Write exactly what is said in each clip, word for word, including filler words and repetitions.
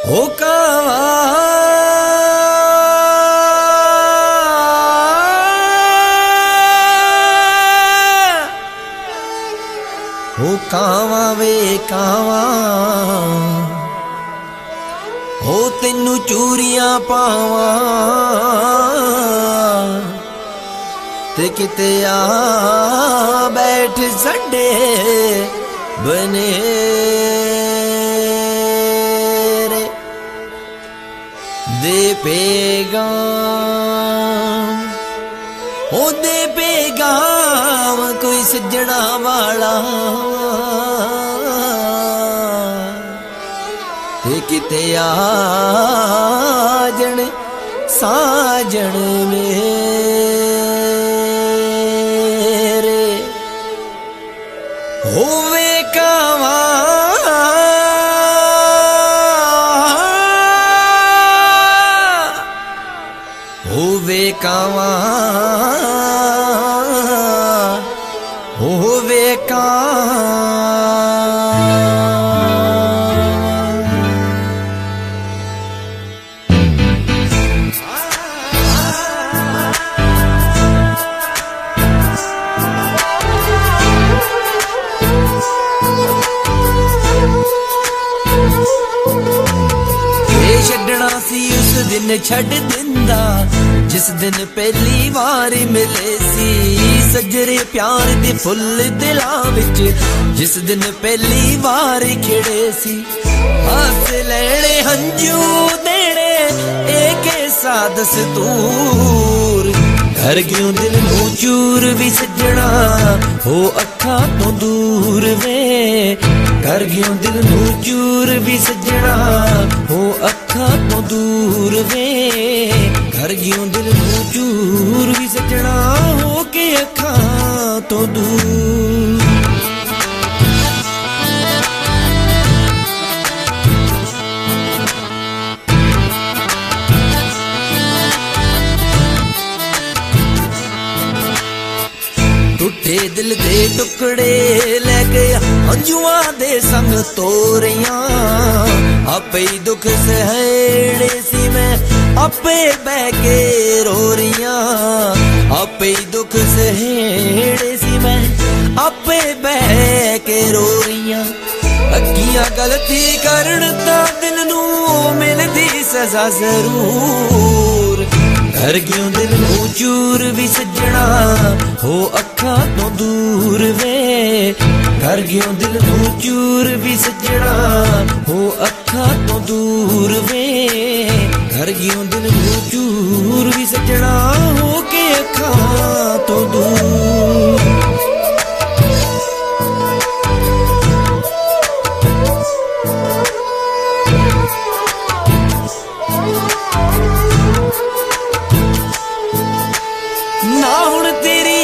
हो कावा हो कावा वे कावा हो तेनू चूरियां पावा ते किते आ बैठ सडे बने दे पैगाम हो दे पैगाम कोई सज्जणा वाला ते किते आजण साजण मेरे होवे कावा होवे कावा होवे छड्डना सी उस दिन छड्ड दिंदा जिस दिन पहली बार मिले सी सजरे प्यार दे फुल दिलां विच जिस दिन पहली बार खिड़े सी हस लेने हंजू देने एक सा दस्तूर कर क्यों दिल नू चूर भी सजना हो अखा तो दूर वे कर क्यों दिल नू चूर भी सजना हो अखा तो दूर वे कर क्यों दिल नू चूर भी सजना हो के अखा तो दूर टूटे दिल दे टुकड़े ले गया अंजुआ दे संग तोरियां आपे ही दुख सहड़े सी मैं आपे बह के रो रियां आपे ही दुख सहड़े सी मैं आपे बह के रो रियां अगियां गलती करन दा दिल नू मिलदी सजा जरूर कर क्यों दिल नू चूर भी सजना हो अखा तो दूर वे कर क्यों दिल नू चूर भी सजना हो अखा तो दूर वे कर क्यों दिल नू चूर भी सजना हो के अखा तो दूर ना हुण तेरी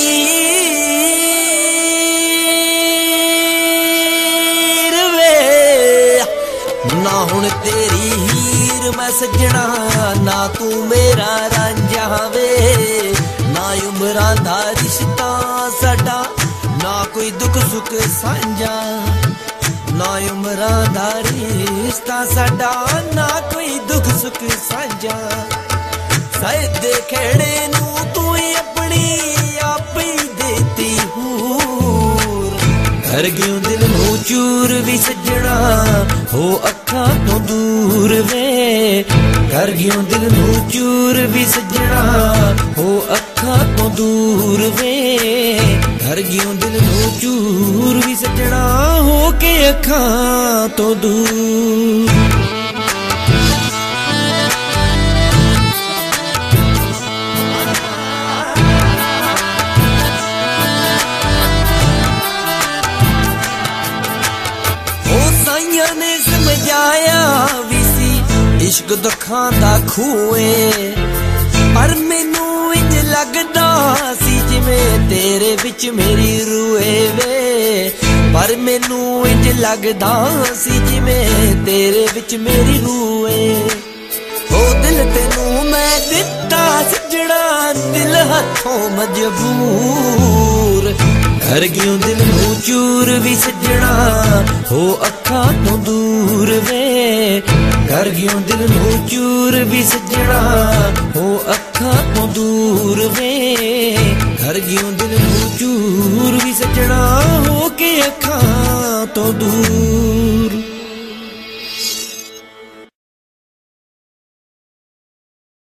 हीर वे ना हुण तेरी हीर मैं सजना ना तू मेरा रांझा वे ना उमरां दा रिश्ता साडा ना कोई दुख सुख सांझा ना उमरां दा रिश्ता साडा ना कोई दुख सुख सांझा शायद खेड़े नू तू अपनी आप ही देती हूर कर क्यों दिल नू चूर भी सजना हो अखा तो दूर वे कर क्यों दिल नू चूर भी सजना हो अखा तो दूर वे कर क्यों दिल नू चूर भी सजना हो के अखा तो दूर ने समझाया भी सी इश्क दुखां दा खूए पर मैनू इंज लगदा सी जिवें तेरे विच मेरी रूए वे पर मैनू इंज लगदा सी जिवें तेरे विच मेरी रूए ओ दिल तेनू मैं दिता सजना दिल हथों मजबूर कर क्यों दिल नू चूर भी सजना हो अखा तो दूर वे कर कर गयो दिल नू चूर भी सजना हो अखां तो दूर वे कर गयो दिल नू चूर भी सजना हो के अखां तो दूर